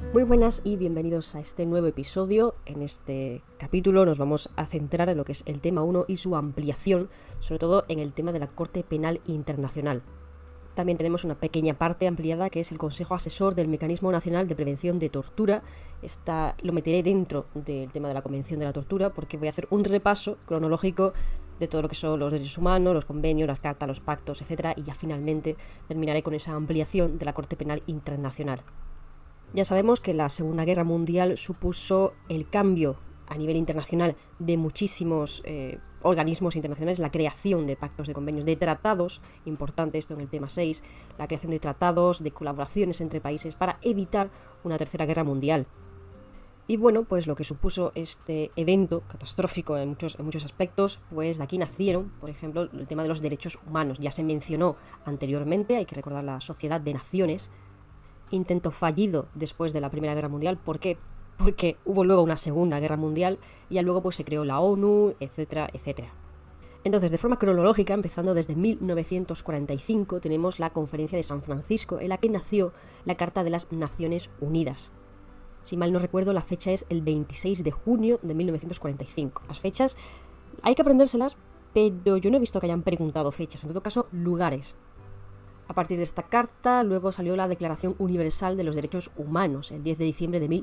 Muy buenas y bienvenidos a este nuevo episodio. En este capítulo nos vamos a centrar en lo que es el tema 1 y su ampliación, sobre todo en el tema de la Corte Penal Internacional. También tenemos una pequeña parte ampliada que es el Consejo Asesor del Mecanismo Nacional de Prevención de Tortura. Esta lo meteré dentro del tema de la Convención de la Tortura porque voy a hacer un repaso cronológico de todo lo que son los derechos humanos, los convenios, las cartas, los pactos, etc. Y ya finalmente terminaré con esa ampliación de la Corte Penal Internacional. Ya sabemos que la Segunda Guerra Mundial supuso el cambio a nivel internacional de muchísimos organismos internacionales, la creación de pactos, de convenios, de tratados, importante esto en el tema 6, la creación de tratados, de colaboraciones entre países para evitar una tercera guerra mundial. Y bueno, pues lo que supuso este evento catastrófico en muchos aspectos, pues de aquí nacieron, por ejemplo, el tema de los derechos humanos. Ya se mencionó anteriormente, hay que recordar la Sociedad de Naciones, intento fallido después de la Primera Guerra Mundial. ¿Por qué? Porque hubo luego una Segunda Guerra Mundial y ya luego pues se creó la ONU, etcétera, etcétera. Entonces, de forma cronológica, empezando desde 1945, tenemos la Conferencia de San Francisco, en la que nació la Carta de las Naciones Unidas. Si mal no recuerdo, la fecha es el 26 de junio de 1945. Las fechas hay que aprendérselas, pero yo no he visto que hayan preguntado fechas, en todo caso, lugares. A partir de esta carta, luego salió la Declaración Universal de los Derechos Humanos, el 10 de diciembre de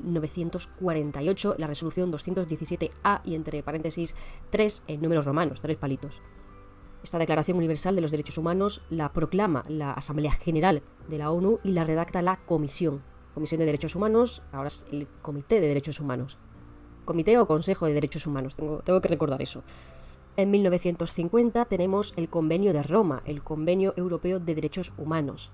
1948, la resolución 217A y entre paréntesis 3 en números romanos, 3 palitos. Esta Declaración Universal de los Derechos Humanos la proclama la Asamblea General de la ONU y la redacta la Comisión de Derechos Humanos, ahora es el Comité de Derechos Humanos. Comité o Consejo de Derechos Humanos, tengo que recordar eso. En 1950 tenemos el Convenio de Roma, el Convenio Europeo de Derechos Humanos.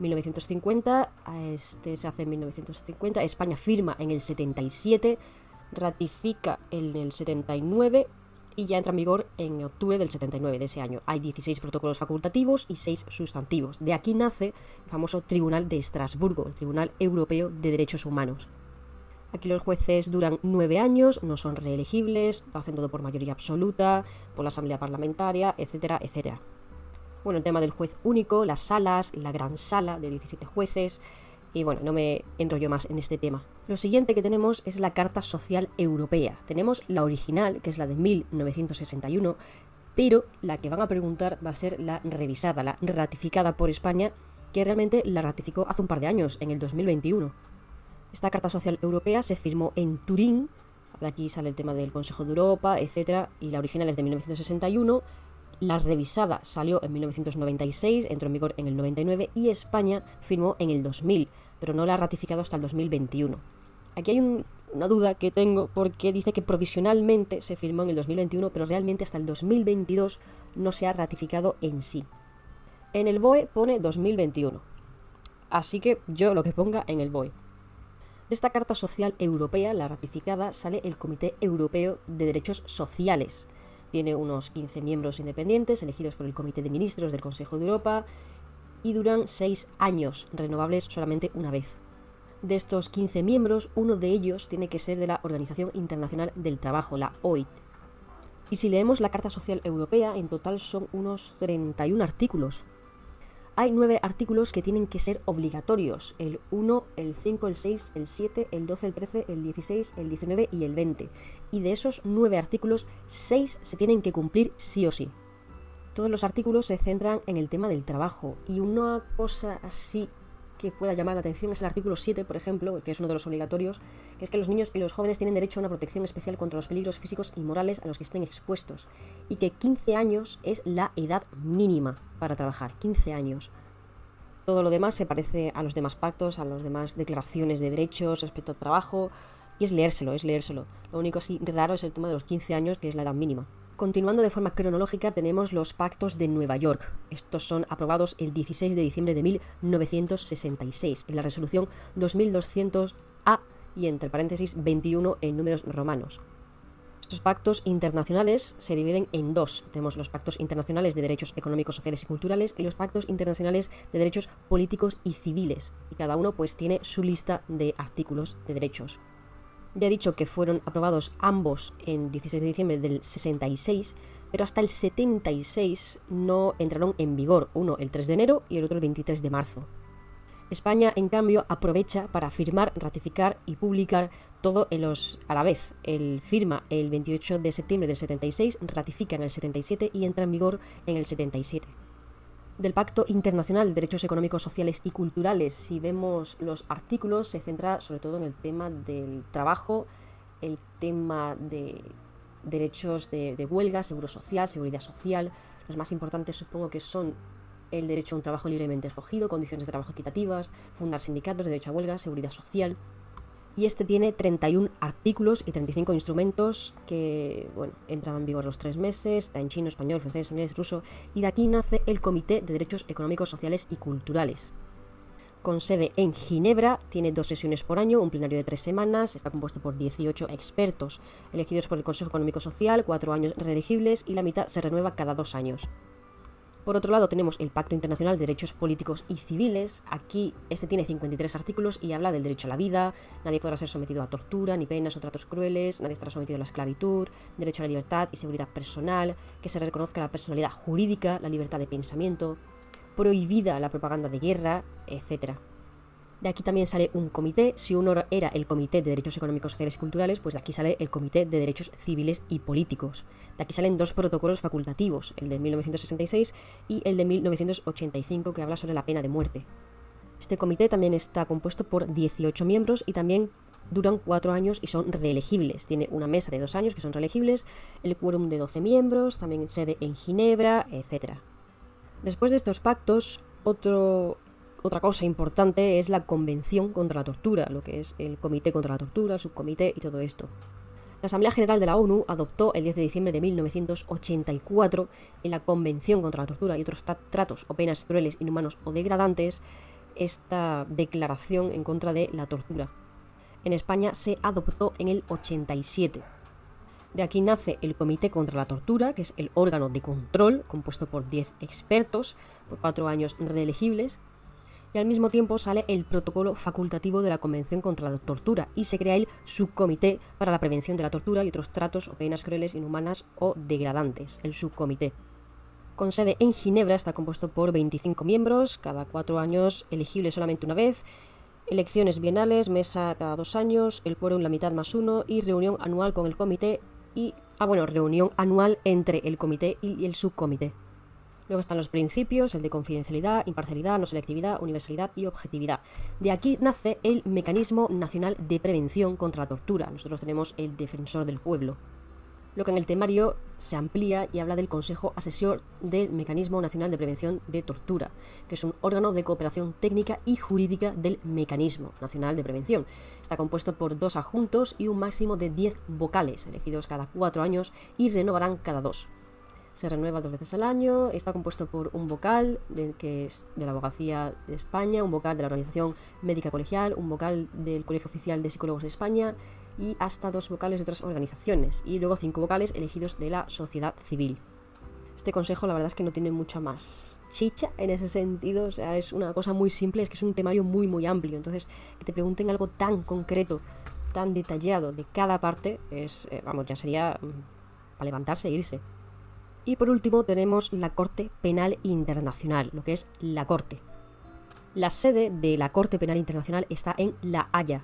1950, se hace en 1950, España firma en el 77, ratifica en el 79 y ya entra en vigor en octubre del 79 de ese año. Hay 16 protocolos facultativos y 6 sustantivos. De aquí nace el famoso Tribunal de Estrasburgo, el Tribunal Europeo de Derechos Humanos. Aquí los jueces duran 9 años, no son reelegibles, lo hacen todo por mayoría absoluta, por la asamblea parlamentaria, etcétera, etcétera. Bueno, el tema del juez único, las salas, la gran sala de 17 jueces, y bueno, no me enrollo más en este tema. Lo siguiente que tenemos es la Carta Social Europea. Tenemos la original, que es la de 1961, pero la que van a preguntar va a ser la revisada, la ratificada por España, que realmente la ratificó hace un par de años, en el 2021. Esta Carta Social Europea se firmó en Turín, de aquí sale el tema del Consejo de Europa, etc. Y la original es de 1961, la revisada salió en 1996, entró en vigor en el 99 y España firmó en el 2000, pero no la ha ratificado hasta el 2021. Aquí hay una duda que tengo porque dice que provisionalmente se firmó en el 2021, pero realmente hasta el 2022 no se ha ratificado en sí. En el BOE pone 2021, así que yo lo que ponga en el BOE. De esta Carta Social Europea, la ratificada, sale el Comité Europeo de Derechos Sociales. Tiene unos 15 miembros independientes, elegidos por el Comité de Ministros del Consejo de Europa, y duran 6 años, renovables solamente una vez. De estos 15 miembros, uno de ellos tiene que ser de la Organización Internacional del Trabajo, la OIT. Y si leemos la Carta Social Europea, en total son unos 31 artículos. Hay 9 artículos que tienen que ser obligatorios, el 1, el 5, el 6, el 7, el 12, el 13, el 16, el 19 y el 20. Y de esos 9 artículos, 6 se tienen que cumplir sí o sí. Todos los artículos se centran en el tema del trabajo y una cosa así que pueda llamar la atención es el artículo 7, por ejemplo, que es uno de los obligatorios, que es que los niños y los jóvenes tienen derecho a una protección especial contra los peligros físicos y morales a los que estén expuestos, y que 15 años es la edad mínima para trabajar, 15 años. Todo lo demás se parece a los demás pactos, a las demás declaraciones de derechos respecto al trabajo, y es leérselo. Lo único así raro es el tema de los 15 años, que es la edad mínima. Continuando de forma cronológica tenemos los pactos de Nueva York. Estos son aprobados el 16 de diciembre de 1966 en la resolución 2200A y entre paréntesis 21 en números romanos. Estos pactos internacionales se dividen en dos. Tenemos los pactos internacionales de derechos económicos, sociales y culturales y los pactos internacionales de derechos políticos y civiles. Y cada uno pues tiene su lista de artículos de derechos. Ya he dicho que fueron aprobados ambos en 16 de diciembre del 66, pero hasta el 76 no entraron en vigor, uno el 3 de enero y el otro el 23 de marzo. España, en cambio, aprovecha para firmar, ratificar y publicar todo a la vez. Él firma el 28 de septiembre del 76, ratifica en el 77 y entra en vigor en el 77. Del Pacto Internacional de Derechos Económicos, Sociales y Culturales, si vemos los artículos, se centra sobre todo en el tema del trabajo, el tema de derechos de huelga, seguro social, seguridad social. Los más importantes supongo que son el derecho a un trabajo libremente escogido, condiciones de trabajo equitativas, fundar sindicatos, derecho a huelga, seguridad social. Y este tiene 31 artículos y 35 instrumentos que, entran en vigor los 3 meses, está en chino, español, francés, inglés, ruso, y de aquí nace el Comité de Derechos Económicos, Sociales y Culturales. Con sede en Ginebra, tiene 2 sesiones por año, un plenario de 3 semanas, está compuesto por 18 expertos, elegidos por el Consejo Económico Social, 4 años reelegibles y la mitad se renueva cada 2 años. Por otro lado tenemos el Pacto Internacional de Derechos Políticos y Civiles. Aquí este tiene 53 artículos y habla del derecho a la vida, nadie podrá ser sometido a tortura, ni penas o tratos crueles, nadie estará sometido a la esclavitud, derecho a la libertad y seguridad personal, que se reconozca la personalidad jurídica, la libertad de pensamiento, prohibida la propaganda de guerra, etc. De aquí también sale un comité. Si uno era el Comité de Derechos Económicos, Sociales y Culturales, pues de aquí sale el Comité de Derechos Civiles y Políticos. De aquí salen 2 protocolos facultativos, el de 1966 y el de 1985, que habla sobre la pena de muerte. Este comité también está compuesto por 18 miembros y también duran 4 años y son reelegibles. Tiene una mesa de 2 años que son reelegibles, el quórum de 12 miembros, también sede en Ginebra, etc. Después de estos pactos, otra cosa importante es la Convención contra la Tortura, lo que es el Comité contra la Tortura, el subcomité y todo esto. La Asamblea General de la ONU adoptó el 10 de diciembre de 1984 en la Convención contra la Tortura y otros tratos o penas crueles, inhumanos o degradantes esta declaración en contra de la tortura. En España se adoptó en el 87. De aquí nace el Comité contra la Tortura, que es el órgano de control, compuesto por 10 expertos, por 4 años reelegibles. Y al mismo tiempo sale el protocolo facultativo de la Convención contra la Tortura y se crea el subcomité para la prevención de la tortura y otros tratos o penas crueles, inhumanas o degradantes, el subcomité. Con sede en Ginebra, está compuesto por 25 miembros, cada 4 años elegible solamente una vez, elecciones bienales, mesa cada 2 años, el quórum la mitad más 1 y reunión anual con el comité reunión anual entre el comité y el subcomité. Luego están los principios, el de confidencialidad, imparcialidad, no selectividad, universalidad y objetividad. De aquí nace el Mecanismo Nacional de Prevención contra la Tortura. Nosotros tenemos el Defensor del Pueblo. Lo que en el temario se amplía y habla del Consejo Asesor del Mecanismo Nacional de Prevención de Tortura, que es un órgano de cooperación técnica y jurídica del Mecanismo Nacional de Prevención. Está compuesto por 2 adjuntos y un máximo de 10 vocales, elegidos cada 4 años y renovarán cada 2. Se renueva 2 veces al año, está compuesto por un vocal que es de la Abogacía de España, un vocal de la Organización Médica Colegial, un vocal del Colegio Oficial de Psicólogos de España y hasta 2 vocales de otras organizaciones y luego 5 vocales elegidos de la sociedad civil. Este consejo la verdad es que no tiene mucha más chicha en ese sentido, o sea, es una cosa muy simple, es que es un temario muy muy amplio, entonces que te pregunten algo tan concreto, tan detallado de cada parte, ya sería para levantarse e irse. Y por último tenemos la Corte Penal Internacional, lo que es la Corte. La sede de la Corte Penal Internacional está en La Haya.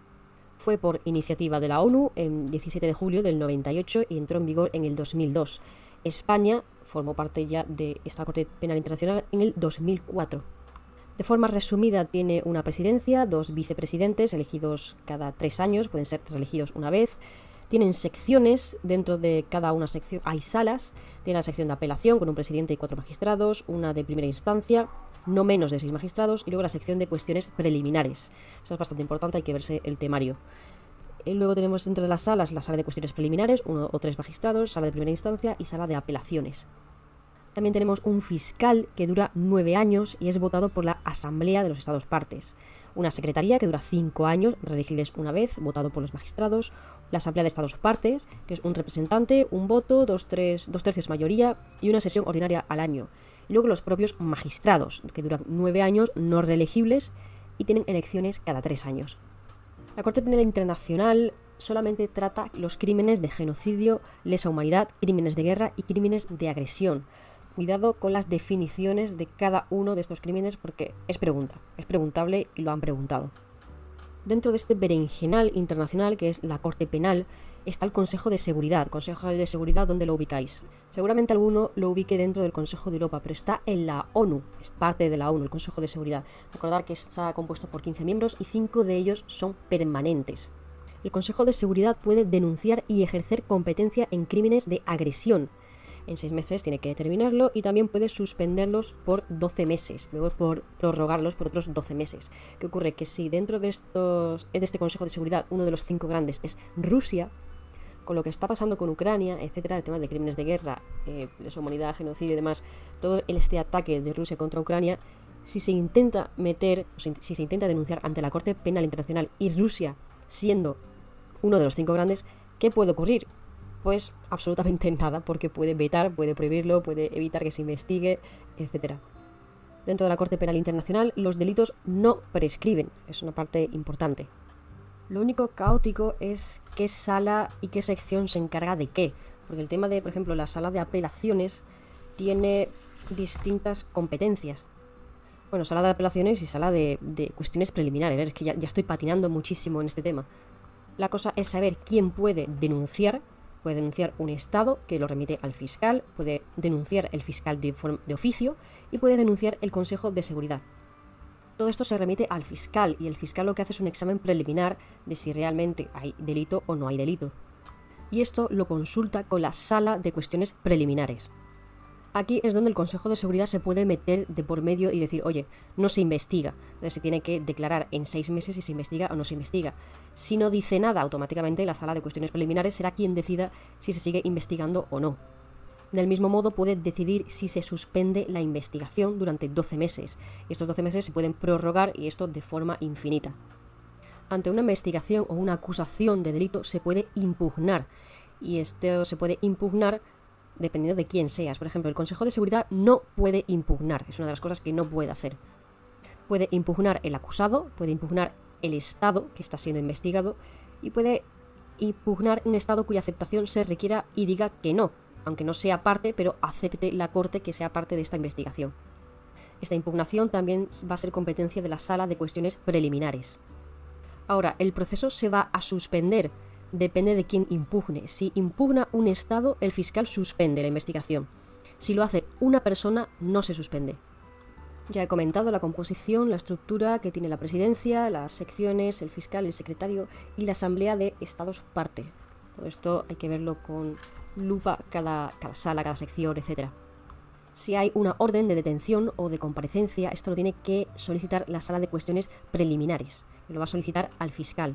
Fue por iniciativa de la ONU en 17 de julio del 98 y entró en vigor en el 2002. España formó parte ya de esta Corte Penal Internacional en el 2004. De forma resumida tiene una presidencia, 2 vicepresidentes elegidos cada 3 años, pueden ser reelegidos una vez. Tienen secciones, dentro de cada una sección hay salas. Tiene la sección de apelación con un presidente y 4 magistrados, una de primera instancia, no menos de 6 magistrados, y luego la sección de cuestiones preliminares. Esto es bastante importante, hay que verse el temario. Y luego tenemos dentro de las salas la sala de cuestiones preliminares, 1 o 3 magistrados, sala de primera instancia y sala de apelaciones. También tenemos un fiscal que dura 9 años y es votado por la Asamblea de los Estados Partes. Una secretaría que dura 5 años, reelegibles una vez, votado por los magistrados. La Asamblea de Estados Partes, que es un representante, un voto, 2 tercios mayoría y una sesión ordinaria al año. Y luego los propios magistrados, que duran 9 años, no reelegibles y tienen elecciones cada 3 años. La Corte Penal Internacional solamente trata los crímenes de genocidio, lesa humanidad, crímenes de guerra y crímenes de agresión. cuidado con las definiciones de cada uno de estos crímenes porque es preguntable y lo han preguntado. Dentro de este berenjenal internacional que es la Corte Penal está el Consejo de Seguridad. Consejo de Seguridad, ¿dónde lo ubicáis? Seguramente alguno lo ubique dentro del Consejo de Europa, pero está en la ONU, es parte de la ONU, el Consejo de Seguridad. Recordad que está compuesto por 15 miembros y 5 de ellos son permanentes. El Consejo de Seguridad puede denunciar y ejercer competencia en crímenes de agresión. En 6 meses tiene que determinarlo y también puede suspenderlos por 12 meses, luego por prorrogarlos por otros 12 meses. ¿Qué ocurre? Que si dentro de este Consejo de Seguridad uno de los 5 grandes es Rusia, con lo que está pasando con Ucrania, etcétera, el tema de crímenes de guerra, lesa humanidad, genocidio y demás, todo este ataque de Rusia contra Ucrania, si se intenta si se intenta denunciar ante la Corte Penal Internacional y Rusia siendo uno de los 5 grandes, ¿qué puede ocurrir? Pues absolutamente nada, porque puede vetar, puede prohibirlo, puede evitar que se investigue, etcétera. Dentro de la Corte Penal Internacional, los delitos no prescriben, es una parte importante. Lo único caótico es qué sala y qué sección se encarga de qué, porque el tema de, por ejemplo, la sala de apelaciones tiene distintas competencias. Bueno, sala de apelaciones y sala de cuestiones preliminares, es que ya estoy patinando muchísimo en este tema. La cosa es saber quién puede denunciar. Puede denunciar un Estado que lo remite al fiscal, puede denunciar el fiscal de oficio y puede denunciar el Consejo de Seguridad. Todo esto se remite al fiscal y el fiscal lo que hace es un examen preliminar de si realmente hay delito o no hay delito. Y esto lo consulta con la sala de cuestiones preliminares. Aquí es donde el Consejo de Seguridad se puede meter de por medio y decir, oye, no se investiga. Entonces se tiene que declarar en 6 meses si se investiga o no se investiga. Si no dice nada, automáticamente la sala de cuestiones preliminares será quien decida si se sigue investigando o no. Del mismo modo puede decidir si se suspende la investigación durante 12 meses. Y estos 12 meses se pueden prorrogar y esto de forma infinita. Ante una investigación o una acusación de delito se puede impugnar. Y esto se puede impugnar dependiendo de quién seas. Por ejemplo, el Consejo de Seguridad no puede impugnar, es una de las cosas que no puede hacer. Puede impugnar el acusado, puede impugnar el Estado que está siendo investigado y puede impugnar un Estado cuya aceptación se requiera y diga que no, aunque no sea parte, pero acepte la Corte que sea parte de esta investigación. Esta impugnación también va a ser competencia de la Sala de Cuestiones Preliminares. Ahora, el proceso se va a suspender. Depende de quién impugne. Si impugna un Estado, el fiscal suspende la investigación. Si lo hace una persona, no se suspende. Ya he comentado la composición, la estructura que tiene la presidencia, las secciones, el fiscal, el secretario y la asamblea de Estados parte. Todo esto hay que verlo con lupa, cada sala, cada sección, etc. Si hay una orden de detención o de comparecencia, esto lo tiene que solicitar la sala de cuestiones preliminares. Y lo va a solicitar al fiscal.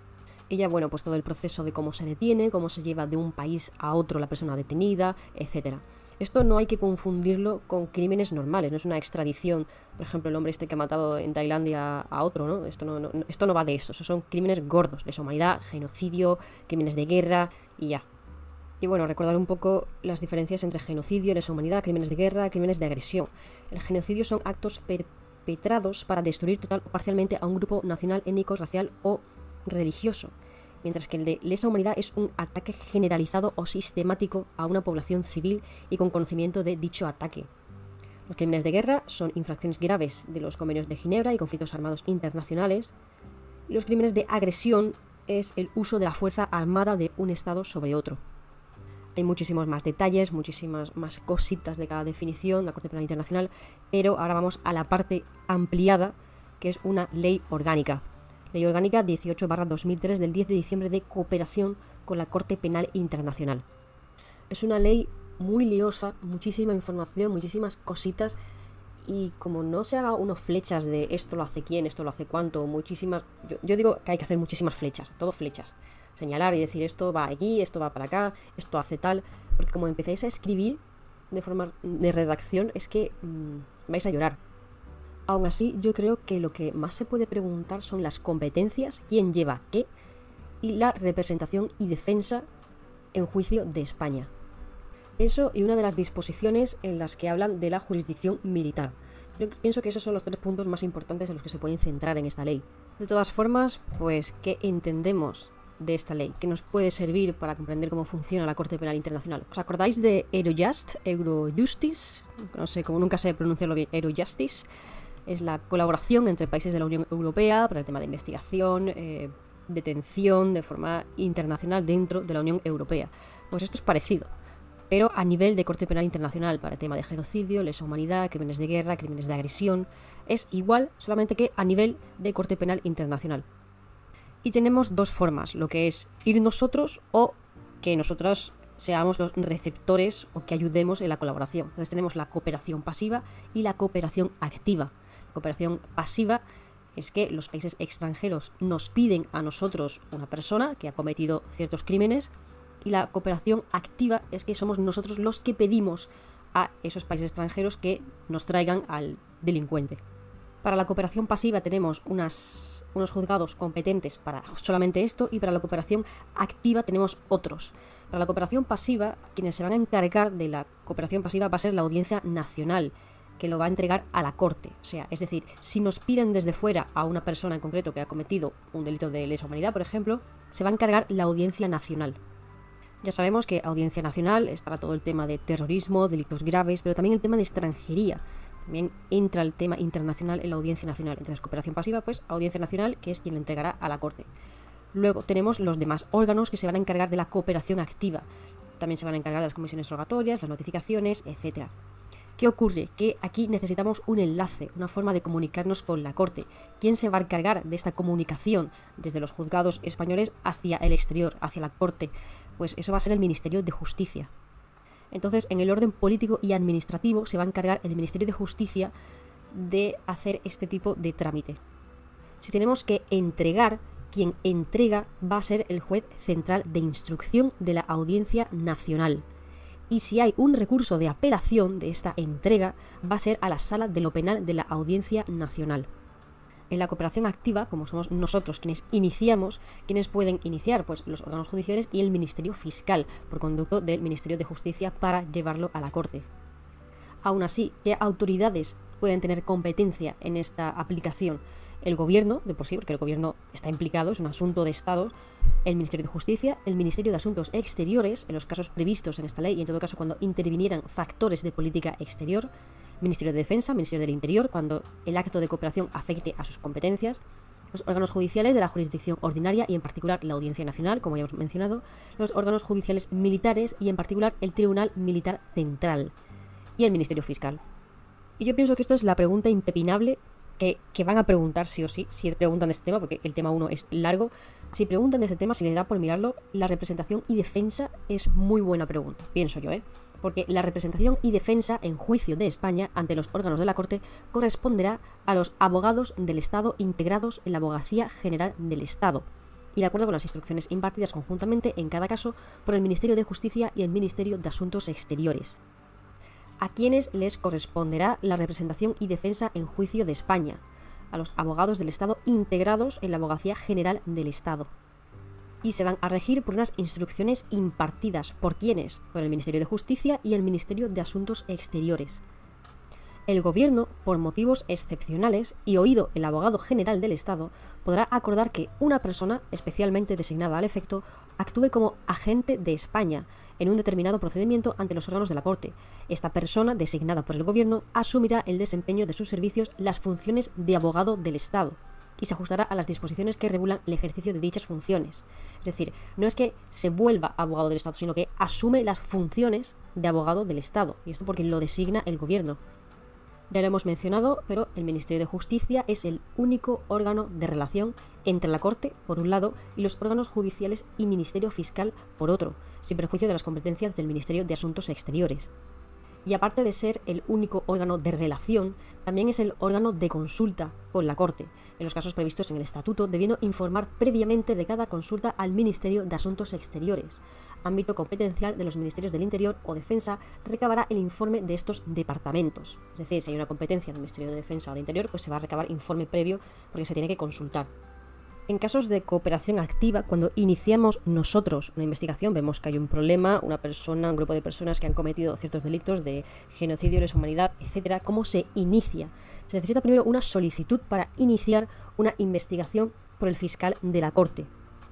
Y ya, bueno, pues todo el proceso de cómo se detiene, cómo se lleva de un país a otro la persona detenida, etc. Esto no hay que confundirlo con crímenes normales, no es una extradición. Por ejemplo, el hombre este que ha matado en Tailandia a otro, ¿no? Esto no va de eso. Esos son crímenes gordos, lesa humanidad, genocidio, crímenes de guerra y ya. Y bueno, recordar un poco las diferencias entre genocidio, lesa humanidad, crímenes de guerra, crímenes de agresión. El genocidio son actos perpetrados para destruir total o parcialmente a un grupo nacional, étnico, racial o religioso, mientras que el de lesa humanidad es un ataque generalizado o sistemático a una población civil y con conocimiento de dicho ataque. Los crímenes de guerra son infracciones graves de los convenios de Ginebra y conflictos armados internacionales, y los crímenes de agresión es el uso de la fuerza armada de un Estado sobre otro. Hay muchísimos más detalles, muchísimas más cositas de cada definición de la Corte Penal Internacional, pero ahora vamos a la parte ampliada, que es una ley orgánica. Ley Orgánica 18/2003 del 10 de diciembre de cooperación con la Corte Penal Internacional. Es una ley muy liosa, muchísima información, muchísimas cositas y como no se haga unos flechas de esto lo hace quién, esto lo hace cuánto, muchísimas... Yo digo que hay que hacer muchísimas flechas, todo flechas. Señalar y decir esto va aquí, esto va para acá, esto hace tal... Porque como empezáis a escribir de forma de redacción es que vais a llorar. Aún así, yo creo que lo que más se puede preguntar son las competencias, quién lleva qué, y la representación y defensa en juicio de España. Eso y una de las disposiciones en las que hablan de la jurisdicción militar. Yo pienso que esos son los 3 puntos más importantes en los que se pueden centrar en esta ley. De todas formas, pues, ¿qué entendemos de esta ley, que nos puede servir para comprender cómo funciona la Corte Penal Internacional. ¿Os acordáis de Eurojustice? No sé, como nunca sé pronunciarlo bien, Eurojustice. Es la colaboración entre países de la Unión Europea para el tema de investigación, detención de forma internacional dentro de la Unión Europea. Pues esto es parecido, pero a nivel de Corte Penal Internacional para el tema de genocidio, lesa humanidad, crímenes de guerra, crímenes de agresión. Es igual, solamente que a nivel de Corte Penal Internacional. Y tenemos dos formas, lo que es ir nosotros o que nosotros seamos los receptores o que ayudemos en la colaboración. Entonces tenemos la cooperación pasiva y la cooperación activa. La cooperación pasiva es que los países extranjeros nos piden a nosotros una persona que ha cometido ciertos crímenes, y la cooperación activa es que somos nosotros los que pedimos a esos países extranjeros que nos traigan al delincuente. Para la cooperación pasiva tenemos unos juzgados competentes para solamente esto, y para la cooperación activa tenemos otros. Para la cooperación pasiva, quienes se van a encargar de la cooperación pasiva va a ser la Audiencia Nacional, que lo va a entregar a la Corte. O sea, es decir, si nos piden desde fuera a una persona en concreto que ha cometido un delito de lesa humanidad, por ejemplo, se va a encargar la Audiencia Nacional. Ya sabemos que Audiencia Nacional es para todo el tema de terrorismo, delitos graves, pero también el tema de extranjería. También entra el tema internacional en la Audiencia Nacional. Entonces, cooperación pasiva, pues Audiencia Nacional, que es quien le entregará a la Corte. Luego tenemos los demás órganos que se van a encargar de la cooperación activa. También se van a encargar de las comisiones rogatorias, las notificaciones, etc. ¿Qué ocurre? Que aquí necesitamos un enlace, una forma de comunicarnos con la Corte. ¿Quién se va a encargar de esta comunicación desde los juzgados españoles hacia el exterior, hacia la Corte? Pues eso va a ser el Ministerio de Justicia. Entonces, en el orden político y administrativo se va a encargar el Ministerio de Justicia de hacer este tipo de trámite. Si tenemos que entregar, quien entrega va a ser el juez central de instrucción de la Audiencia Nacional. Y si hay un recurso de apelación de esta entrega, va a ser a la Sala de lo Penal de la Audiencia Nacional. En la cooperación activa, como somos nosotros quienes iniciamos, ¿quiénes pueden iniciar? Pues los órganos judiciales y el Ministerio Fiscal, por conducto del Ministerio de Justicia, para llevarlo a la Corte. Aún así, ¿qué autoridades pueden tener competencia en esta aplicación? El Gobierno, de por sí, porque el Gobierno está implicado, es un asunto de Estado, el Ministerio de Justicia, el Ministerio de Asuntos Exteriores, en los casos previstos en esta ley y en todo caso cuando intervinieran factores de política exterior, Ministerio de Defensa, Ministerio del Interior, cuando el acto de cooperación afecte a sus competencias, los órganos judiciales de la jurisdicción ordinaria y en particular la Audiencia Nacional, como ya hemos mencionado, los órganos judiciales militares y en particular el Tribunal Militar Central y el Ministerio Fiscal. Y yo pienso que esto es la pregunta impepinable que van a preguntar sí o sí, si preguntan de este tema, porque el tema 1 es largo. Si preguntan de este tema, si les da por mirarlo, la representación y defensa es muy buena pregunta, pienso yo, porque la representación y defensa en juicio de España ante los órganos de la Corte corresponderá a los abogados del Estado integrados en la Abogacía General del Estado y de acuerdo con las instrucciones impartidas conjuntamente en cada caso por el Ministerio de Justicia y el Ministerio de Asuntos Exteriores. ¿A quiénes les corresponderá la representación y defensa en juicio de España? A los abogados del Estado integrados en la Abogacía General del Estado. Y se van a regir por unas instrucciones impartidas. ¿Por quiénes? Por el Ministerio de Justicia y el Ministerio de Asuntos Exteriores. El Gobierno, por motivos excepcionales y oído el abogado general del Estado, podrá acordar que una persona especialmente designada al efecto actúe como agente de España en un determinado procedimiento ante los órganos de la Corte. Esta persona, designada por el Gobierno, asumirá el desempeño de sus servicios las funciones de abogado del Estado y se ajustará a las disposiciones que regulan el ejercicio de dichas funciones. Es decir, no es que se vuelva abogado del Estado, sino que asume las funciones de abogado del Estado. Y esto porque lo designa el Gobierno. Ya lo hemos mencionado, pero el Ministerio de Justicia es el único órgano de relación entre la Corte, por un lado, y los órganos judiciales y Ministerio Fiscal, por otro, sin perjuicio de las competencias del Ministerio de Asuntos Exteriores. Y aparte de ser el único órgano de relación, también es el órgano de consulta con la Corte, en los casos previstos en el Estatuto, debiendo informar previamente de cada consulta al Ministerio de Asuntos Exteriores. Ámbito competencial de los Ministerios del Interior o Defensa recabará el informe de estos departamentos. Es decir, si hay una competencia del Ministerio de Defensa o de Interior, pues se va a recabar informe previo porque se tiene que consultar. En casos de cooperación activa, cuando iniciamos nosotros una investigación, vemos que hay un problema, una persona, un grupo de personas que han cometido ciertos delitos de genocidio, lesa humanidad, etc., ¿cómo se inicia? Se necesita primero una solicitud para iniciar una investigación por el fiscal de la Corte.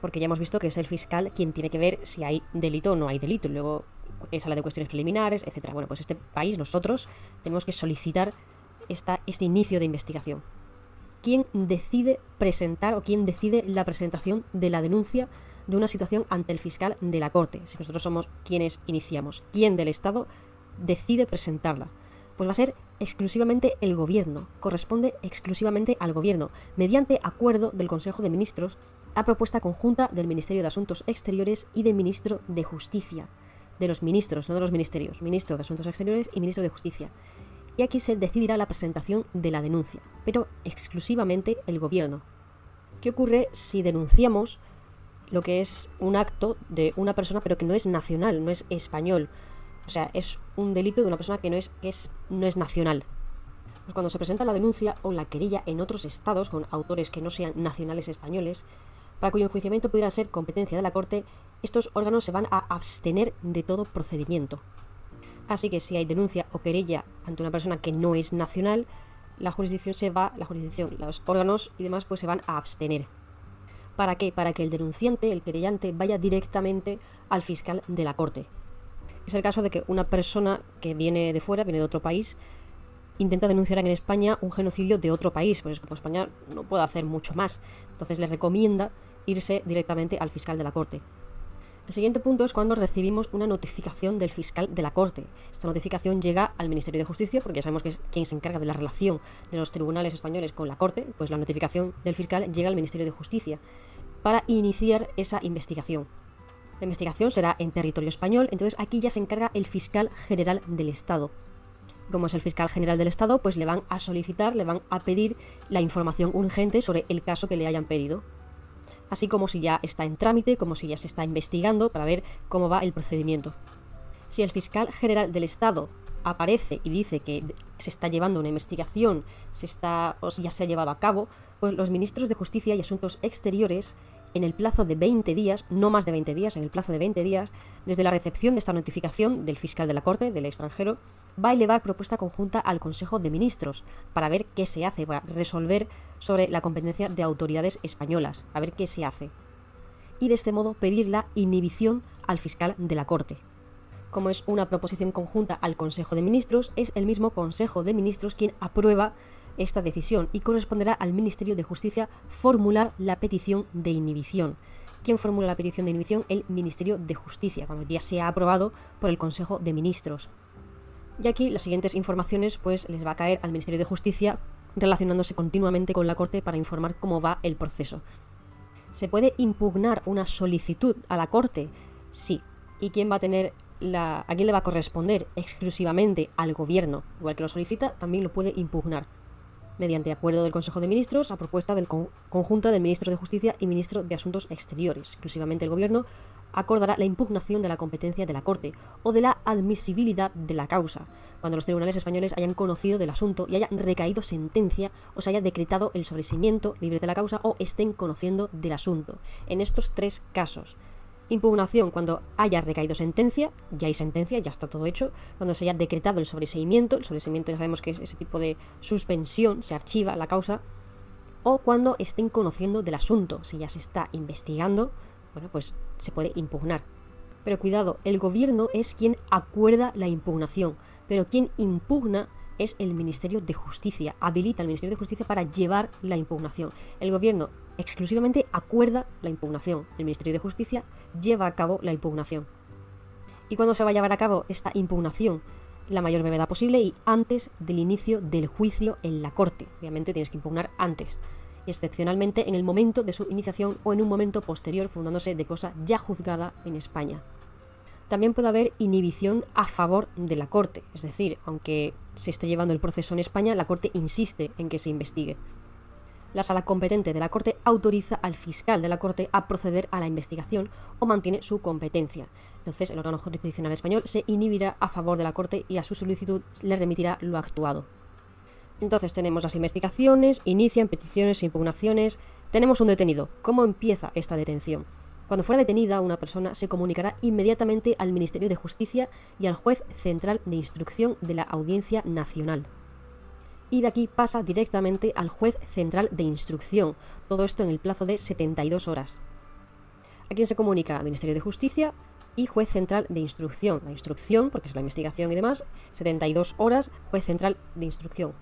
porque ya hemos visto que es el fiscal quien tiene que ver si hay delito o no hay delito, y luego es habla de cuestiones preliminares, etcétera. Bueno, pues este país, nosotros, tenemos que solicitar este inicio de investigación. ¿Quién decide presentar o quién decide la presentación de la denuncia de una situación ante el fiscal de la Corte? Si nosotros somos quienes iniciamos, ¿quién del Estado decide presentarla? Pues va a ser exclusivamente el Gobierno, corresponde exclusivamente al Gobierno, mediante acuerdo del Consejo de Ministros, a propuesta conjunta del Ministerio de Asuntos Exteriores y del Ministro de Justicia. De los ministros, no de los ministerios, Ministro de Asuntos Exteriores y Ministro de Justicia. Y aquí se decidirá la presentación de la denuncia, pero exclusivamente el Gobierno. ¿Qué ocurre si denunciamos lo que es un acto de una persona pero que no es nacional, no es español? O sea, es un delito de una persona que no es nacional. Pues cuando se presenta la denuncia o la querella en otros estados con autores que no sean nacionales españoles, para cuyo enjuiciamiento pudiera ser competencia de la Corte, estos órganos se van a abstener de todo procedimiento. Así que si hay denuncia o querella ante una persona que no es nacional, los órganos y demás pues se van a abstener. ¿Para qué? Para que el denunciante, el querellante, vaya directamente al fiscal de la Corte. Es el caso de que una persona que viene de fuera, viene de otro país, intenta denunciar en España un genocidio de otro país, pues como España no puede hacer mucho más. Entonces le recomienda irse directamente al fiscal de la Corte. El siguiente punto es cuando recibimos una notificación del fiscal de la Corte. Esta notificación llega al Ministerio de Justicia, porque ya sabemos que es quien se encarga de la relación de los tribunales españoles con la Corte, pues la notificación del fiscal llega al Ministerio de Justicia para iniciar esa investigación. La investigación será en territorio español, entonces aquí ya se encarga el fiscal general del Estado. Como es el fiscal general del Estado, pues le van a solicitar, le van a pedir la información urgente sobre el caso que le hayan pedido. Así como si ya está en trámite, como si ya se está investigando para ver cómo va el procedimiento. Si el fiscal general del Estado aparece y dice que se está llevando una investigación, ya se ha llevado a cabo, pues los ministros de Justicia y Asuntos Exteriores, en el plazo de 20 días, no más de 20 días, en el plazo de 20 días, desde la recepción de esta notificación del fiscal de la Corte, del extranjero, va a elevar propuesta conjunta al Consejo de Ministros para ver qué se hace, para resolver sobre la competencia de autoridades españolas, a ver qué se hace. Y de este modo pedir la inhibición al fiscal de la Corte. Como es una proposición conjunta al Consejo de Ministros, es el mismo Consejo de Ministros quien aprueba esta decisión y corresponderá al Ministerio de Justicia formular la petición de inhibición. ¿Quién formula la petición de inhibición? El Ministerio de Justicia, cuando ya sea aprobado por el Consejo de Ministros. Y aquí las siguientes informaciones pues les va a caer al Ministerio de Justicia relacionándose continuamente con la Corte para informar cómo va el proceso. ¿Se puede impugnar una solicitud a la Corte? Sí. ¿Y quién va a tener a quién le va a corresponder? Exclusivamente al Gobierno. Igual que lo solicita, también lo puede impugnar. Mediante acuerdo del Consejo de Ministros, a propuesta del conjunta del Ministro de Justicia y Ministro de Asuntos Exteriores. Exclusivamente el Gobierno acordará la impugnación de la competencia de la Corte o de la admisibilidad de la causa, cuando los tribunales españoles hayan conocido del asunto y hayan recaído sentencia o se haya decretado el sobreseimiento libre de la causa o estén conociendo del asunto. En estos tres casos, impugnación cuando haya recaído sentencia, ya hay sentencia, ya está todo hecho, cuando se haya decretado el sobreseimiento ya sabemos que es ese tipo de suspensión, se archiva la causa, o cuando estén conociendo del asunto, si ya se está investigando, bueno, pues se puede impugnar. Pero cuidado, el Gobierno es quien acuerda la impugnación, pero quien impugna es el Ministerio de Justicia, habilita al Ministerio de Justicia para llevar la impugnación. El Gobierno exclusivamente acuerda la impugnación, el Ministerio de Justicia lleva a cabo la impugnación. ¿Y cuándo se va a llevar a cabo esta impugnación? La mayor brevedad posible y antes del inicio del juicio en la Corte. Obviamente tienes que impugnar antes, y excepcionalmente en el momento de su iniciación o en un momento posterior, fundándose de cosa ya juzgada en España. También puede haber inhibición a favor de la Corte, es decir, aunque se esté llevando el proceso en España, la Corte insiste en que se investigue. La sala competente de la Corte autoriza al fiscal de la Corte a proceder a la investigación o mantiene su competencia. Entonces, el órgano jurisdiccional español se inhibirá a favor de la Corte y a su solicitud le remitirá lo actuado. Entonces tenemos las investigaciones, inician peticiones e impugnaciones. Tenemos un detenido. ¿Cómo empieza esta detención? Cuando fuera detenida una persona se comunicará inmediatamente al Ministerio de Justicia y al juez central de instrucción de la Audiencia Nacional. Y de aquí pasa directamente al juez central de instrucción. Todo esto en el plazo de 72 horas. ¿A quién se comunica? Al Ministerio de Justicia y Juez Central de Instrucción. La instrucción, porque es la investigación y demás, 72 horas, Juez Central de Instrucción.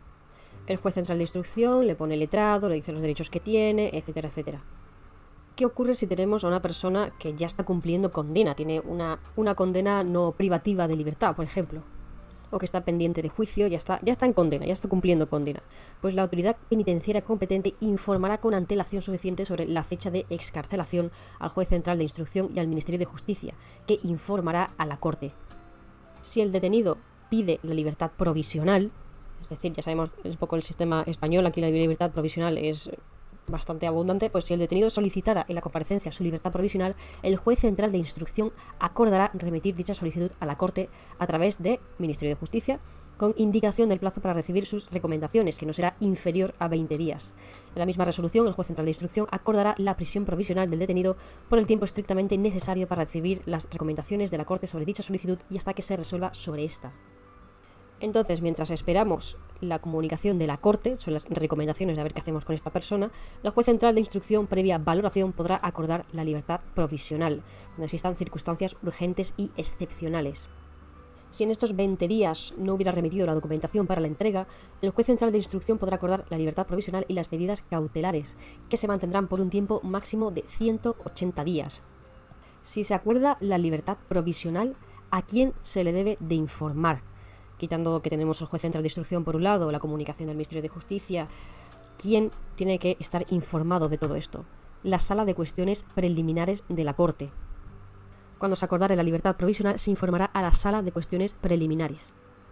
El Juez Central de Instrucción le pone letrado, le dice los derechos que tiene, etcétera, etcétera. ¿Qué ocurre si tenemos a una persona que ya está cumpliendo condena? Tiene una condena no privativa de libertad, por ejemplo, o que está pendiente de juicio, ya está en condena, ya está cumpliendo condena. Pues la autoridad penitenciaria competente informará con antelación suficiente sobre la fecha de excarcelación al Juez Central de Instrucción y al Ministerio de Justicia, que informará a la Corte. Si el detenido pide la libertad provisional, es decir, ya sabemos, es un poco el sistema español, aquí la libertad provisional es bastante abundante, pues si el detenido solicitara en la comparecencia su libertad provisional, el Juez Central de Instrucción acordará remitir dicha solicitud a la Corte a través del Ministerio de Justicia, con indicación del plazo para recibir sus recomendaciones, que no será inferior a 20 días. En la misma resolución, el Juez Central de Instrucción acordará la prisión provisional del detenido por el tiempo estrictamente necesario para recibir las recomendaciones de la Corte sobre dicha solicitud y hasta que se resuelva sobre esta. Entonces, mientras esperamos la comunicación de la Corte sobre las recomendaciones de a ver qué hacemos con esta persona, el Juez Central de Instrucción, previa valoración, podrá acordar la libertad provisional, cuando existan circunstancias urgentes y excepcionales. Si en estos 20 días no hubiera remitido la documentación para la entrega, el Juez Central de Instrucción podrá acordar la libertad provisional y las medidas cautelares, que se mantendrán por un tiempo máximo de 180 días. Si se acuerda la libertad provisional, ¿a quién se le debe de informar? Quitando que tenemos el Juez Central de Instrucción por un lado, la comunicación del Ministerio de Justicia, ¿quién tiene que estar informado de todo esto? La Sala de Cuestiones Preliminares de la Corte. Cuando se acordare la libertad provisional, se informará a la Sala de Cuestiones Preliminares.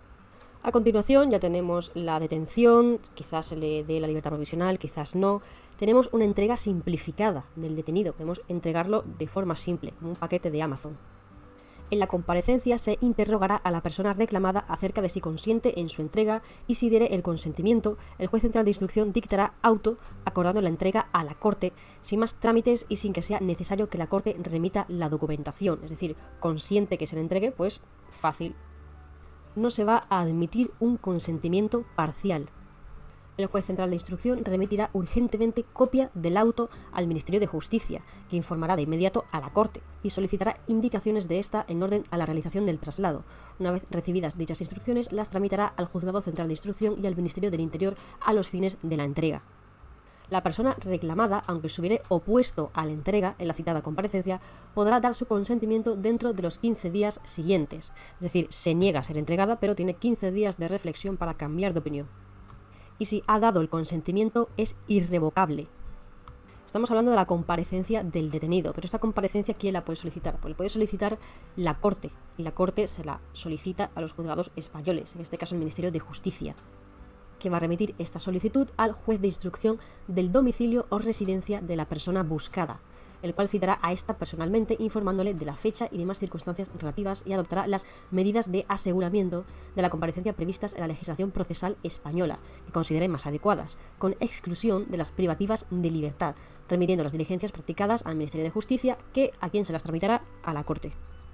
A continuación ya tenemos la detención, quizás se le dé la libertad provisional, quizás no. Tenemos una entrega simplificada del detenido, podemos entregarlo de forma simple, como un paquete de Amazon. En la comparecencia se interrogará a la persona reclamada acerca de si consiente en su entrega y si diere el consentimiento, el Juez Central de Instrucción dictará auto acordando la entrega a la Corte sin más trámites y sin que sea necesario que la Corte remita la documentación, es decir, consiente que se le entregue, pues fácil. No se va a admitir un consentimiento parcial. El Juez Central de Instrucción remitirá urgentemente copia del auto al Ministerio de Justicia, que informará de inmediato a la Corte y solicitará indicaciones de esta en orden a la realización del traslado. Una vez recibidas dichas instrucciones, las tramitará al Juzgado Central de Instrucción y al Ministerio del Interior a los fines de la entrega. La persona reclamada, aunque se hubiere opuesto a la entrega en la citada comparecencia, podrá dar su consentimiento dentro de los 15 días siguientes. Es decir, se niega a ser entregada, pero tiene 15 días de reflexión para cambiar de opinión. Y si ha dado el consentimiento, es irrevocable. Estamos hablando de la comparecencia del detenido, pero esta comparecencia, ¿quién la puede solicitar? Pues la puede solicitar la Corte, y la Corte se la solicita a los juzgados españoles, en este caso el Ministerio de Justicia, que va a remitir esta solicitud al juez de instrucción del domicilio o residencia de la persona buscada, el cual citará a esta personalmente informándole de la fecha y demás circunstancias relativas y adoptará las medidas de aseguramiento de la comparecencia previstas en la legislación procesal española, que considere más adecuadas, con exclusión de las privativas de libertad, remitiendo las diligencias practicadas al Ministerio de Justicia, que a quien se las tramitará a la Corte.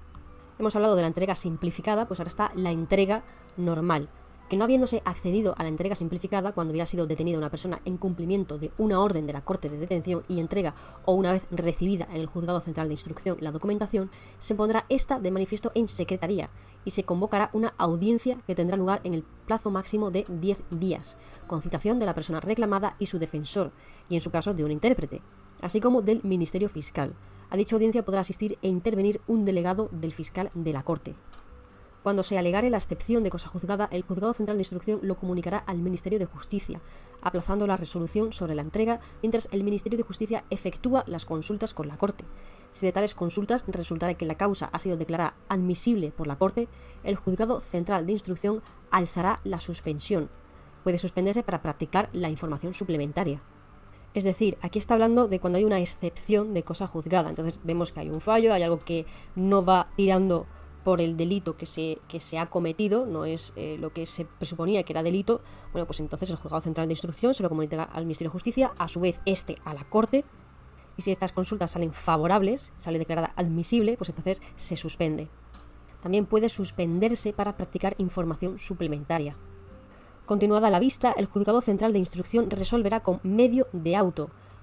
Hemos hablado de la entrega simplificada, pues ahora está la entrega normal, que no habiéndose accedido a la entrega simplificada cuando hubiera sido detenida una persona en cumplimiento de una orden de la Corte de detención y entrega o una vez recibida en el Juzgado Central de Instrucción la documentación, se pondrá esta de manifiesto en secretaría y se convocará una audiencia que tendrá lugar en el plazo máximo de 10 días, con citación de la persona reclamada y su defensor, y en su caso de un intérprete, así como del Ministerio Fiscal. A dicha audiencia podrá asistir e intervenir un delegado del fiscal de la Corte. Cuando se alegare la excepción de cosa juzgada, el Juzgado Central de Instrucción lo comunicará al Ministerio de Justicia, aplazando la resolución sobre la entrega mientras el Ministerio de Justicia efectúa las consultas con la Corte. Si de tales consultas resultara que la causa ha sido declarada admisible por la Corte, el Juzgado Central de Instrucción alzará la suspensión. Puede suspenderse para practicar la información suplementaria. Es decir, aquí está hablando de cuando hay una excepción de cosa juzgada. Entonces vemos que hay un fallo, hay algo que no va tirando por el delito que se ha cometido, no es lo que se presuponía que era delito. Bueno, pues entonces el Juzgado Central de Instrucción se lo comunicará al Ministerio de Justicia, a su vez a la Corte, y si estas consultas salen favorables, sale declarada admisible, pues entonces se suspende. También puede suspenderse para practicar información suplementaria. Continuada la vista, el Juzgado Central de Instrucción resolverá con medio de auto,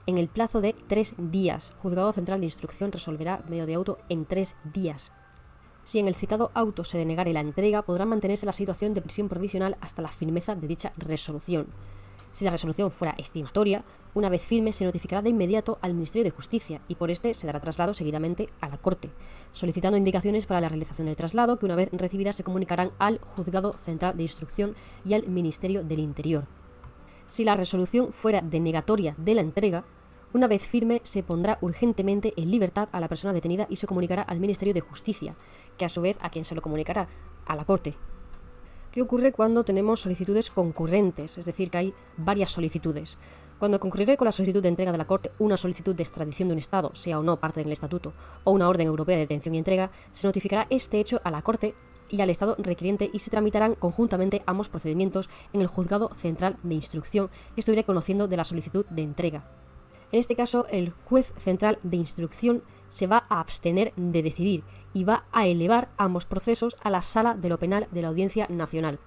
en el plazo de 3 días. Juzgado Central de Instrucción resolverá medio de auto en 3 días. Si en el citado auto se denegare la entrega, podrá mantenerse la situación de prisión provisional hasta la firmeza de dicha resolución. Si la resolución fuera estimatoria, una vez firme se notificará de inmediato al Ministerio de Justicia y por este se dará traslado seguidamente a la Corte, solicitando indicaciones para la realización del traslado que una vez recibidas se comunicarán al Juzgado Central de Instrucción y al Ministerio del Interior. Si la resolución fuera denegatoria de la entrega, una vez firme se pondrá urgentemente en libertad a la persona detenida y se comunicará al Ministerio de Justicia, que a su vez a quien se lo comunicará, a la Corte. ¿Qué ocurre cuando tenemos solicitudes concurrentes? Es decir, que hay varias solicitudes. Cuando concurriré con la solicitud de entrega de la Corte una solicitud de extradición de un Estado, sea o no parte del Estatuto, o una orden europea de detención y entrega, se notificará este hecho a la Corte y al Estado requiriente y se tramitarán conjuntamente ambos procedimientos en el Juzgado Central de Instrucción que estuviera conociendo de la solicitud de entrega. En este caso, el juez central de instrucción se va a abstener de decidir y va a elevar ambos procesos a la Sala de lo Penal de la Audiencia Nacional.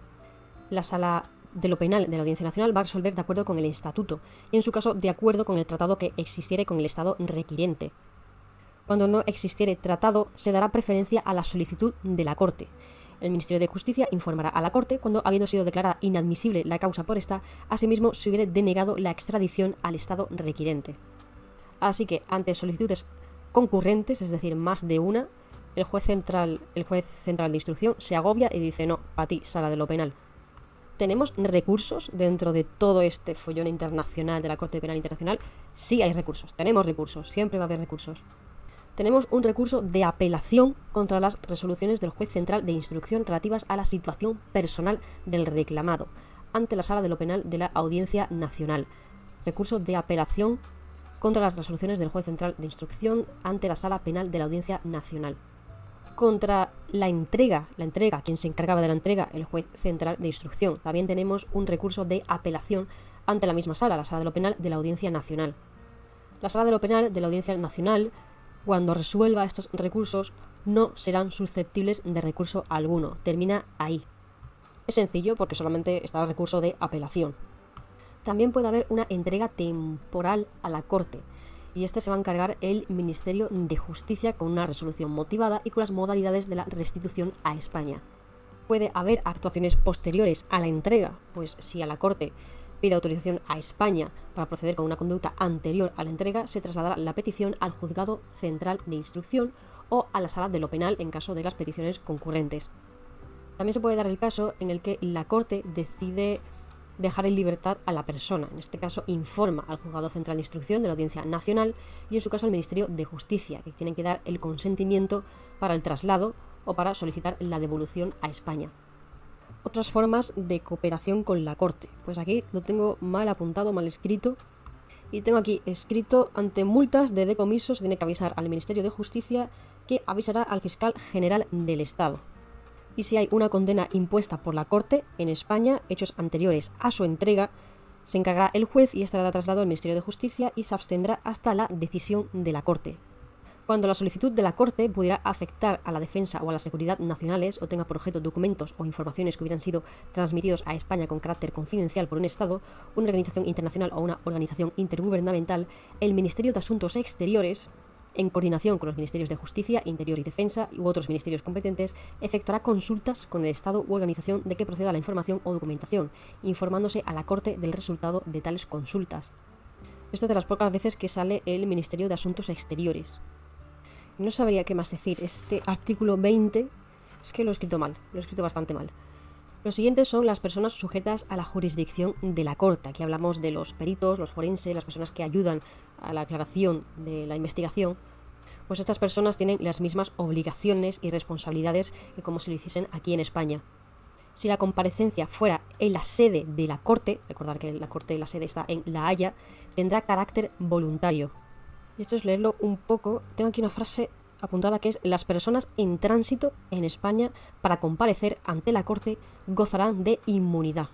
La Sala de lo Penal de la Audiencia Nacional va a resolver de acuerdo con el Estatuto y, en su caso, de acuerdo con el tratado que existiere con el Estado requiriente. Cuando no existiere tratado, se dará preferencia a la solicitud de la Corte. El Ministerio de Justicia informará a la Corte cuando, habiendo sido declarada inadmisible la causa por esta, asimismo se hubiere denegado la extradición al Estado requiriente. Así que, ante solicitudes concurrentes, es decir, más de una, el juez central de instrucción se agobia y dice: no, para ti, Sala de lo Penal. ¿Tenemos recursos dentro de todo este follón internacional de la Corte Penal Internacional? Sí hay recursos, tenemos recursos, siempre va a haber recursos. Tenemos un recurso de apelación contra las resoluciones del juez central de instrucción relativas a la situación personal del reclamado ante la Sala de lo Penal de la Audiencia Nacional. Recurso de apelación contra las resoluciones del juez central de instrucción ante la Sala Penal de la Audiencia Nacional. Contra la entrega, quien se encargaba de la entrega, el juez central de instrucción. También tenemos un recurso de apelación ante la misma sala, la Sala de lo Penal de la Audiencia Nacional. La Sala de lo Penal de la Audiencia Nacional, cuando resuelva estos recursos, no serán susceptibles de recurso alguno. Termina ahí. Es sencillo porque solamente está el recurso de apelación. También puede haber una entrega temporal a la Corte, y este se va a encargar el Ministerio de Justicia con una resolución motivada y con las modalidades de la restitución a España. Puede haber actuaciones posteriores a la entrega, pues si a la Corte pide autorización a España para proceder con una conducta anterior a la entrega, se trasladará la petición al Juzgado Central de Instrucción o a la Sala de lo Penal en caso de las peticiones concurrentes. También se puede dar el caso en el que la Corte decide dejar en libertad a la persona. En este caso, informa al Juzgado Central de Instrucción de la Audiencia Nacional y, en su caso, al Ministerio de Justicia, que tienen que dar el consentimiento para el traslado o para solicitar la devolución a España. Otras formas de cooperación con la Corte. Pues aquí lo tengo mal apuntado, mal escrito. Y tengo aquí escrito: ante multas de decomiso se tiene que avisar al Ministerio de Justicia, que avisará al Fiscal General del Estado. Y si hay una condena impuesta por la Corte en España, hechos anteriores a su entrega, se encargará el juez y estará trasladado al Ministerio de Justicia y se abstendrá hasta la decisión de la Corte. Cuando la solicitud de la Corte pudiera afectar a la defensa o a la seguridad nacionales o tenga por objeto documentos o informaciones que hubieran sido transmitidos a España con carácter confidencial por un Estado, una organización internacional o una organización intergubernamental, el Ministerio de Asuntos Exteriores, en coordinación con los Ministerios de Justicia, Interior y Defensa u otros ministerios competentes, efectuará consultas con el Estado u organización de que proceda la información o documentación, informándose a la Corte del resultado de tales consultas. Esto es de las pocas veces que sale el Ministerio de Asuntos Exteriores. No sabría qué más decir. Este artículo 20, es que lo he escrito mal, lo he escrito bastante mal. Los siguientes son las personas sujetas a la jurisdicción de la Corte. Aquí hablamos de los peritos, los forenses, las personas que ayudan a la aclaración de la investigación. Pues estas personas tienen las mismas obligaciones y responsabilidades que como si lo hiciesen aquí en España. Si la comparecencia fuera en la sede de la Corte, recordar que la Corte, la sede está en La Haya, tendrá carácter voluntario. Y esto es leerlo un poco. Tengo aquí una frase apuntada que es: las personas en tránsito en España para comparecer ante la Corte gozarán de inmunidad.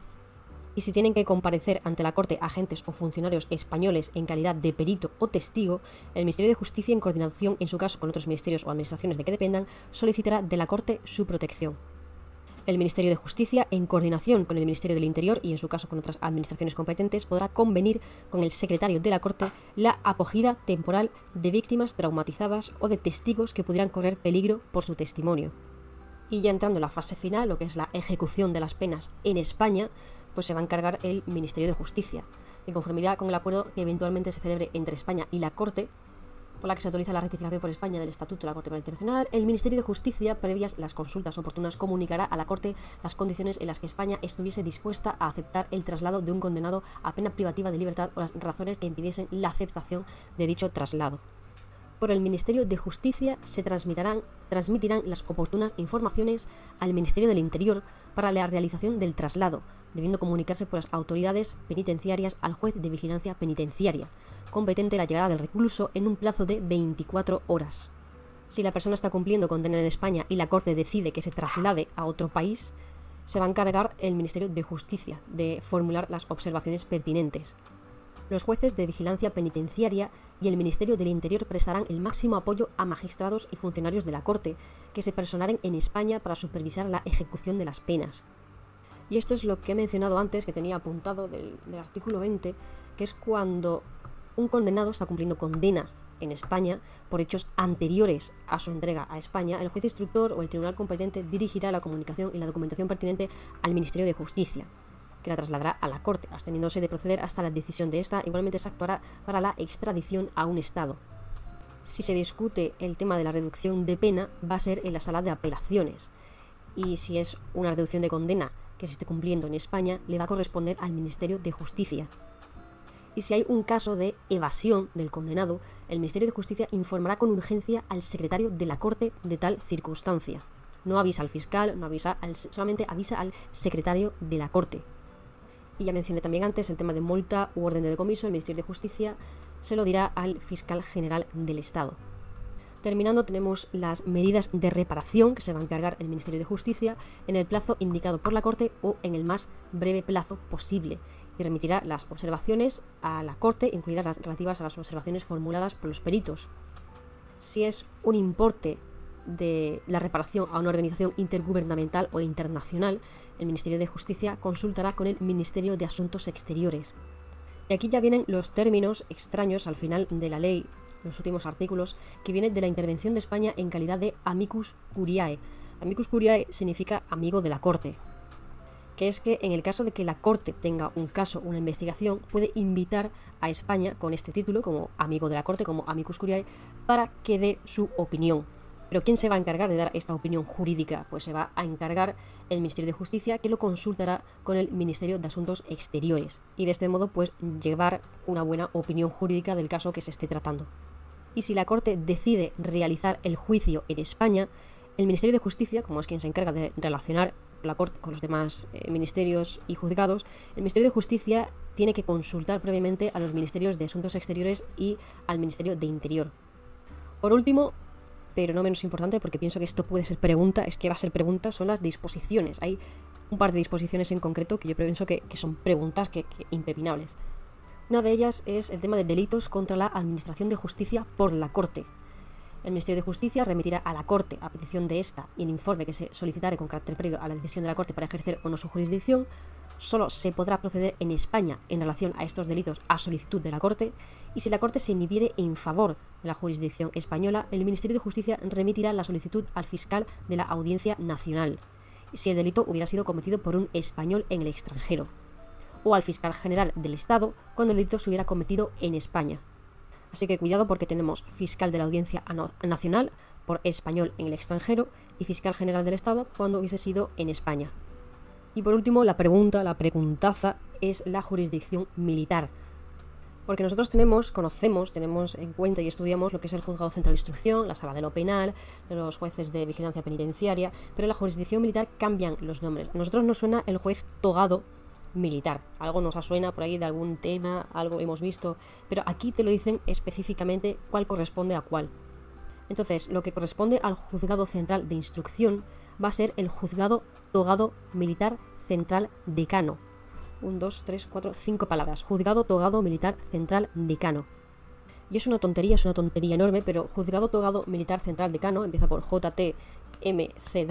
Y si tienen que comparecer ante la Corte agentes o funcionarios españoles en calidad de perito o testigo, el Ministerio de Justicia, en coordinación en su caso con otros ministerios o administraciones de que dependan, solicitará de la Corte su protección. El Ministerio de Justicia, en coordinación con el Ministerio del Interior y en su caso con otras administraciones competentes, podrá convenir con el secretario de la Corte la acogida temporal de víctimas traumatizadas o de testigos que pudieran correr peligro por su testimonio. Y ya entrando en la fase final, lo que es la ejecución de las penas en España, pues se va a encargar el Ministerio de Justicia, en conformidad con el acuerdo que eventualmente se celebre entre España y la Corte, por la que se autoriza la rectificación por España del Estatuto de la Corte Penal Internacional. El Ministerio de Justicia, previas las consultas oportunas, comunicará a la Corte las condiciones en las que España estuviese dispuesta a aceptar el traslado de un condenado a pena privativa de libertad o las razones que impidiesen la aceptación de dicho traslado. Por el Ministerio de Justicia se transmitirán las oportunas informaciones al Ministerio del Interior para la realización del traslado, debiendo comunicarse por las autoridades penitenciarias al juez de vigilancia penitenciaria, competente la llegada del recluso en un plazo de 24 horas. Si la persona está cumpliendo condena en España y la Corte decide que se traslade a otro país, se va a encargar el Ministerio de Justicia de formular las observaciones pertinentes. Los jueces de vigilancia penitenciaria y el Ministerio del Interior prestarán el máximo apoyo a magistrados y funcionarios de la Corte que se personaren en España para supervisar la ejecución de las penas. Y esto es lo que he mencionado antes, que tenía apuntado del artículo 20, que es cuando un condenado está cumpliendo condena en España por hechos anteriores a su entrega a España. El juez instructor o el tribunal competente dirigirá la comunicación y la documentación pertinente al Ministerio de Justicia, que la trasladará a la Corte, absteniéndose de proceder hasta la decisión de esta. Igualmente se actuará para la extradición a un Estado. Si se discute el tema de la reducción de pena, va a ser en la sala de apelaciones. Y si es una reducción de condena que se esté cumpliendo en España, le va a corresponder al Ministerio de Justicia. Y si hay un caso de evasión del condenado, el Ministerio de Justicia informará con urgencia al secretario de la Corte de tal circunstancia. No avisa al fiscal, solamente avisa al secretario de la Corte. Y ya mencioné también antes el tema de multa u orden de decomiso. El Ministerio de Justicia se lo dirá al fiscal general del Estado. Terminando, tenemos las medidas de reparación que se va a encargar el Ministerio de Justicia en el plazo indicado por la Corte o en el más breve plazo posible, y remitirá las observaciones a la Corte, incluidas las relativas a las observaciones formuladas por los peritos. Si es un importe de la reparación a una organización intergubernamental o internacional, el Ministerio de Justicia consultará con el Ministerio de Asuntos Exteriores. Y aquí ya vienen los términos extraños al final de la ley, los últimos artículos, que vienen de la intervención de España en calidad de amicus curiae. Amicus curiae significa amigo de la Corte, que es que en el caso de que la Corte tenga un caso, una investigación, puede invitar a España con este título, como amigo de la Corte, como amicus curiae, para que dé su opinión. Pero ¿quién se va a encargar de dar esta opinión jurídica? Pues se va a encargar el Ministerio de Justicia, que lo consultará con el Ministerio de Asuntos Exteriores, y de este modo pues llevar una buena opinión jurídica del caso que se esté tratando. Y si la Corte decide realizar el juicio en España, el Ministerio de Justicia, como es quien se encarga de relacionar la Corte con los demás ministerios y juzgados, el Ministerio de Justicia tiene que consultar previamente a los Ministerios de Asuntos Exteriores y al Ministerio de Interior. Por último, pero no menos importante, porque pienso que esto puede ser pregunta, es que va a ser pregunta, son las disposiciones. Hay un par de disposiciones en concreto que yo pienso que son preguntas que impepinables. Una de ellas es el tema de delitos contra la Administración de Justicia por la Corte. El Ministerio de Justicia remitirá a la Corte, a petición de esta, y el informe que se solicitare con carácter previo a la decisión de la Corte para ejercer o no su jurisdicción. Solo se podrá proceder en España en relación a estos delitos a solicitud de la Corte, y si la Corte se inhibiere en favor de la jurisdicción española, el Ministerio de Justicia remitirá la solicitud al fiscal de la Audiencia Nacional, si el delito hubiera sido cometido por un español en el extranjero, o al fiscal general del Estado cuando el delito se hubiera cometido en España. Así que cuidado, porque tenemos fiscal de la Audiencia Nacional por español en el extranjero y fiscal general del Estado cuando hubiese sido en España. Y por último, la preguntaza es la jurisdicción militar. Porque nosotros tenemos en cuenta y estudiamos lo que es el Juzgado Central de Instrucción, la Sala de lo Penal, los jueces de vigilancia penitenciaria, pero en la jurisdicción militar cambian los nombres. A nosotros nos suena el juez togado militar, algo nos suena por ahí de algún tema, algo hemos visto, pero aquí te lo dicen específicamente cuál corresponde a cuál. Entonces, lo que corresponde al Juzgado Central de Instrucción va a ser el Juzgado Togado Militar Central Decano. 1, 2, 3, 4, 5 palabras. Juzgado Togado Militar Central Decano. Y es una tontería enorme, pero Juzgado Togado Militar Central Decano empieza por JTMCD,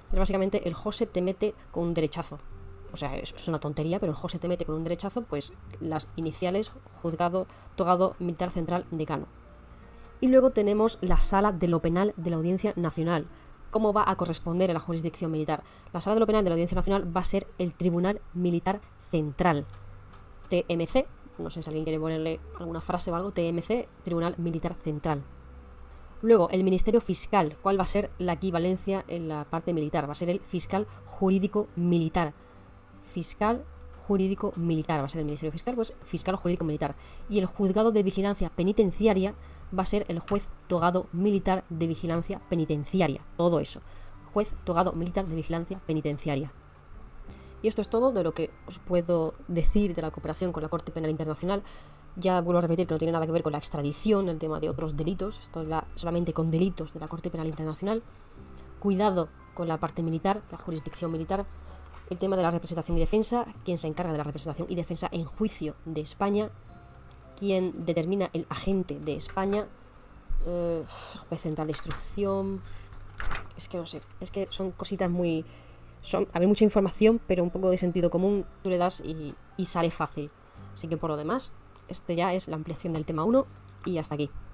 Es básicamente el José te mete con un derechazo. O sea, es una tontería, pero el José te mete con un derechazo, pues las iniciales, juzgado, togado, militar central, decano. Y luego tenemos la sala de lo penal de la Audiencia Nacional. ¿Cómo va a corresponder a la jurisdicción militar? La sala de lo penal de la Audiencia Nacional va a ser el Tribunal Militar Central. TMC, no sé si alguien quiere ponerle alguna frase o algo, TMC, Tribunal Militar Central. Luego, el Ministerio Fiscal. ¿Cuál va a ser la equivalencia en la parte militar? Va a ser el Fiscal Jurídico Militar. Fiscal Jurídico Militar. Va a ser el Ministerio Fiscal, pues Fiscal Jurídico Militar. Y el Juzgado de Vigilancia Penitenciaria va a ser el Juez Togado Militar de Vigilancia Penitenciaria. Todo eso. Juez Togado Militar de Vigilancia Penitenciaria. Y esto es todo de lo que os puedo decir de la cooperación con la Corte Penal Internacional. Ya vuelvo a repetir que no tiene nada que ver con la extradición, el tema de otros delitos. Esto es solamente con delitos de la Corte Penal Internacional. Cuidado con la parte militar, la jurisdicción militar. El tema de la representación y defensa. Quién se encarga de la representación y defensa en juicio de España. Quién determina el agente de España. Juez central de instrucción. Es que no sé. Es que son cositas muy... Hay mucha información, pero un poco de sentido común tú le das y sale fácil. Así que por lo demás, este ya es la ampliación del tema 1 y hasta aquí.